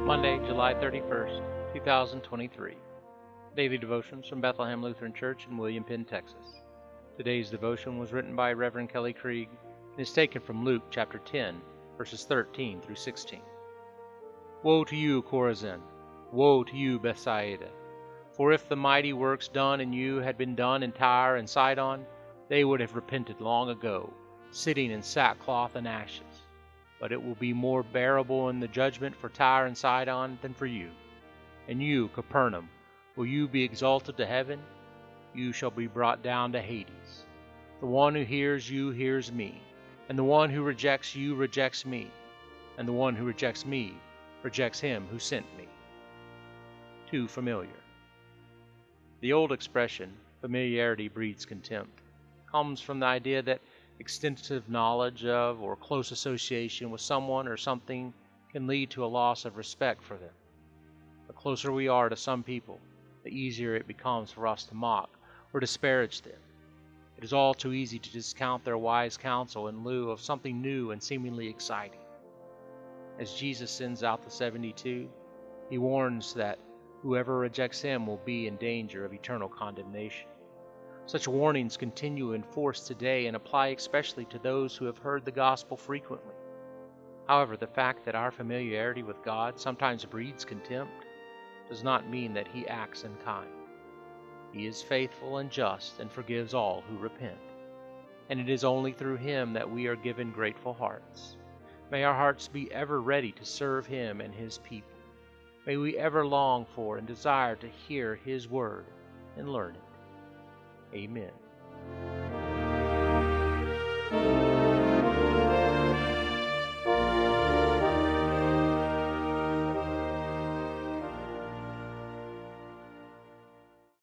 Monday, July 31st, 2023. Daily Devotions from Bethlehem Lutheran Church in William Penn, Texas. Today's devotion was written by Reverend Kelly Krieg and is taken from Luke chapter 10, verses 13 through 16. Woe to you, Chorazin! Woe to you, Bethsaida! For if the mighty works done in you had been done in Tyre and Sidon, they would have repented long ago, sitting in sackcloth and ashes. But it will be more bearable in the judgment for Tyre and Sidon than for you. And you, Capernaum, will you be exalted to heaven? You shall be brought down to Hades. The one who hears you hears me, and the one who rejects you rejects me, and the one who rejects me rejects him who sent me. Too familiar. The old expression, familiarity breeds contempt, comes from the idea that extensive knowledge of or close association with someone or something can lead to a loss of respect for them. The closer we are to some people, the easier it becomes for us to mock or disparage them. It is all too easy to discount their wise counsel in lieu of something new and seemingly exciting. As Jesus sends out the 72, he warns that whoever rejects him will be in danger of eternal condemnation. Such warnings continue in force today and apply especially to those who have heard the gospel frequently. However, the fact that our familiarity with God sometimes breeds contempt does not mean that he acts unkind. He is faithful and just and forgives all who repent. And it is only through him that we are given grateful hearts. May our hearts be ever ready to serve him and his people. May we ever long for and desire to hear his word and learn it. Amen.